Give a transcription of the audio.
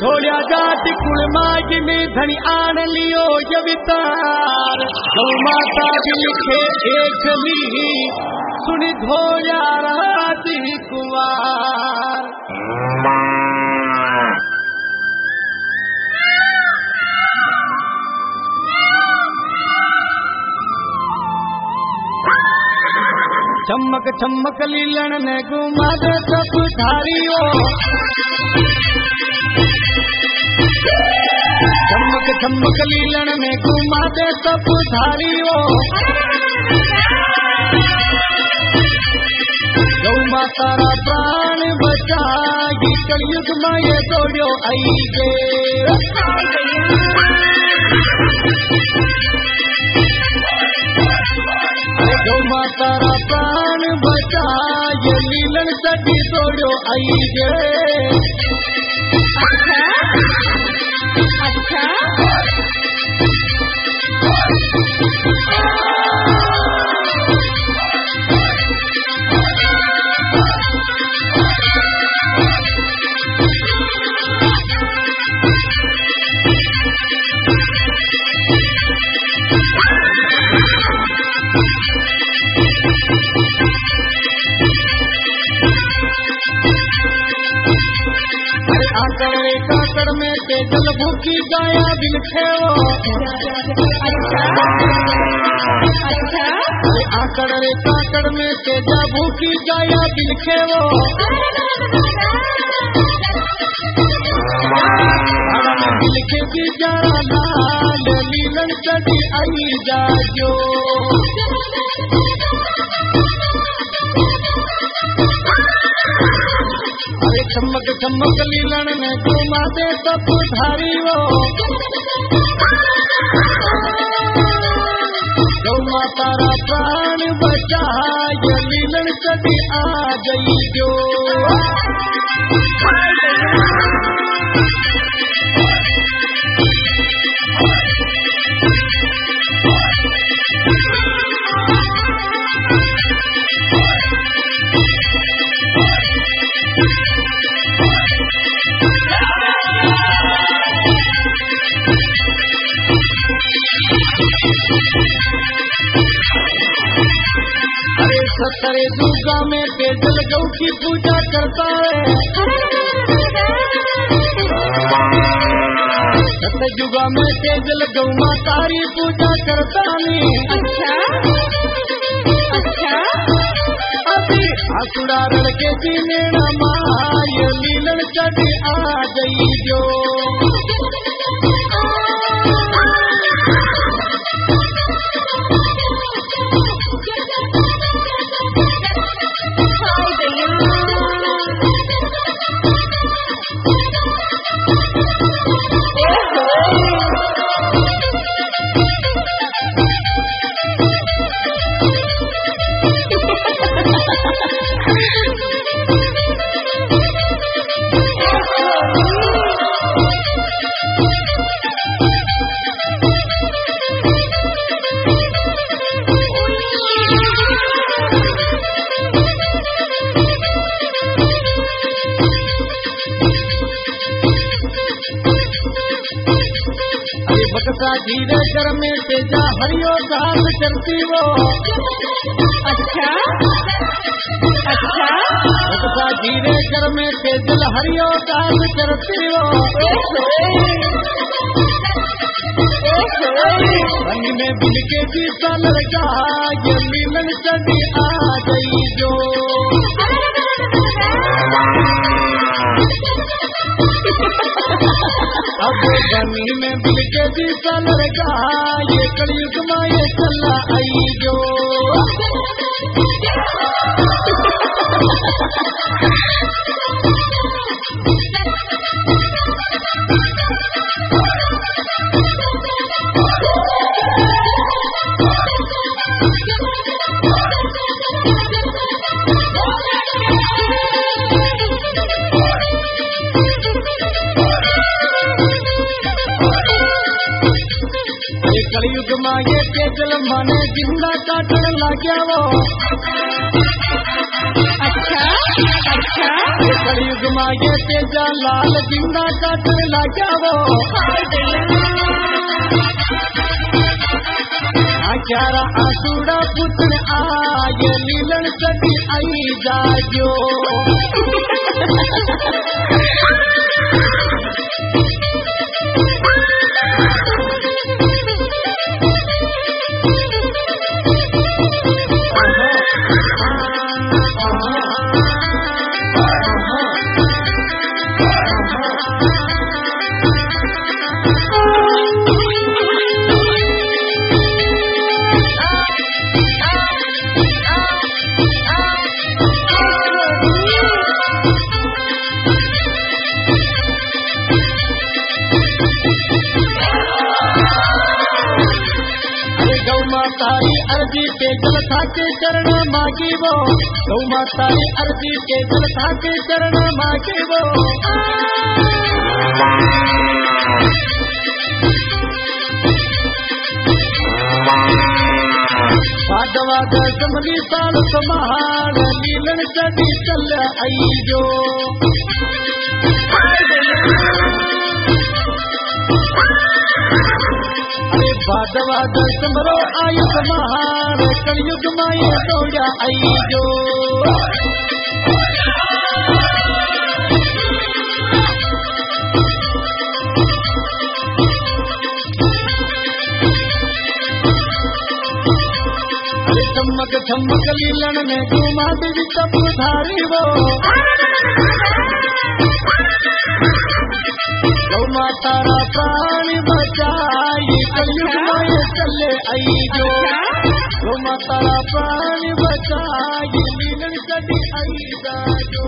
थोड़ा जाति कुल माज में धनी आन लियो जवितार गौ माता भी लिखे एक ली सुनि धोया राति कुमार चमक चमक लीलन ने घुमा दे सब धारियो चमक चमक लीलन में घुमा दे सब धारियो गौ माता रा प्राण बचाई कलयुग में ये दौड़ो आई गे गौ माता रा प्राण बचाए लीलन सटी दौड़ो आई गे अच्छा काकड़ में तेजल भूखी गाया बिलखे आकड़ रे काकड़ में तेजा भूखी गाया बिलखे बिलखे की जरा लाल लीलन चढ़ी आई जाजो चमक चमक लीलन में घुमा दे सब धारी वो गौ माता रा प्राण बचाए लीलन कभी आ गई जो सतरे दुर्गा में तेजल गौ की पूजा करता है सतयुगा में तेजल गौ माता री पूजा करता है अच्छा अभी आसुड़ा लड़के सीने माय लीलन चढ़ी आ गई जो बकसा धीरे कर में तेजा हरियो घास चलती वो अच्छा बकसा धीरे कर में तेजल हरियो घास चलती वो रंग में बिलके जी कलर का ये लीलन चढ़ी आ गई जो अब गमी में बिलके जी कलर का ये कलयुग में ये चला आई जो कलयुग में ये तेजल माने जिंदा काटन लाग्या वो कलयुग माये तेजा लाल जिंदा काटन लाग्या वो आचारा आसूड़ा पुतन आय लीलन सटी आई जाजो अर्जी के जल थाके चरण मागी वो गौ माता अर्जी के जल थाके चरण मागी वो भागवाद जमली साल समार लीलन चढ़ी चल आई जो भागवाद समरो आयुष महार कलयुग माये दौड़ा आई जो चमक चमक लीलन में घुमा देवी तप धारी वो गौ माता प्राण बचाई कलयुग माये चले आई जो गौ माता प्राण बचाई लीलन कटी आई जाजो